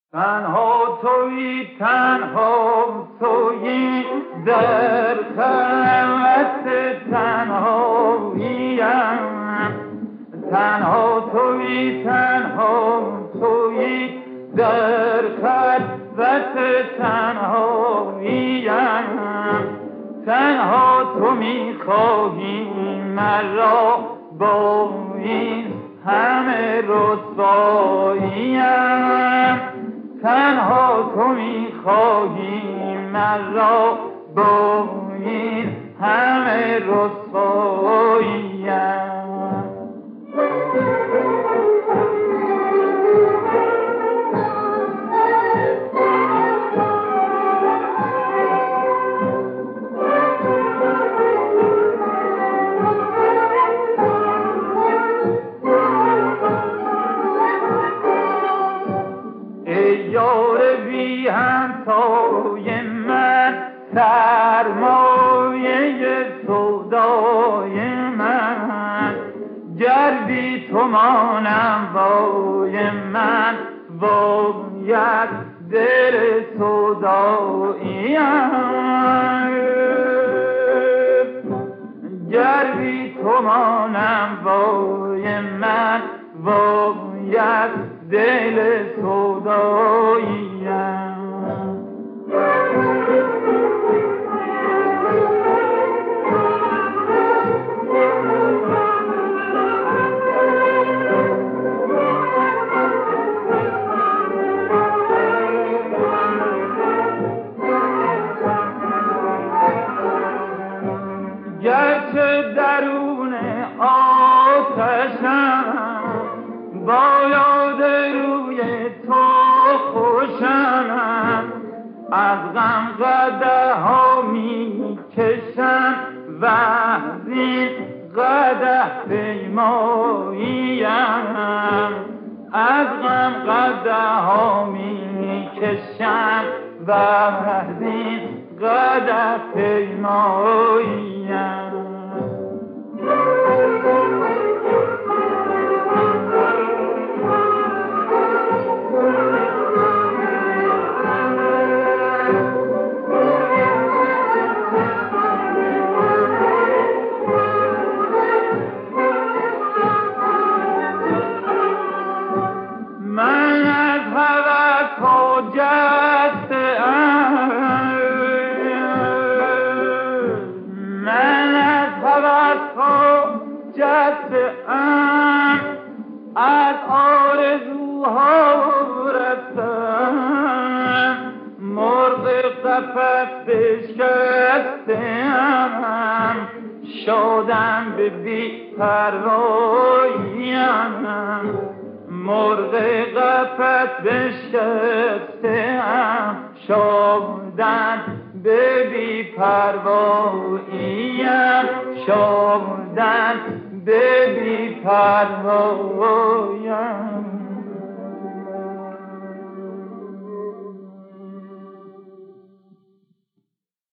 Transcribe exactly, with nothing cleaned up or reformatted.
تنها تویی تنها تویی در خلوت تنهاییم، تنها تویی تنها تویی در خلوت تنهاییم، تنها تو میخواهی مرا با این همه رسواییم، تنها تو میخواهی مرا با این همه رسواییم. یار بی همتای من، سرمایه سودای من، گر بی تو مانم وای من، باید دل سوداییم، گر بی تو مانم وای من، باید دل سوداییم. گرچه درون آتشم باید روی تو خوشم، از غم قدح ها می کشم و از این قدح پیماییم، از غم قدح ها می کشم و از این قدح پیماییم. من از هوس ها جسته ام، من از هوس ها جسته ام، از آرزوها رفتم، مرغ قفس بشکسته ام، شادم به بی پرواییم، مرغ قفس بشکسته‌ام، شادم به بی پرواییم، شادم به بی پرواییم.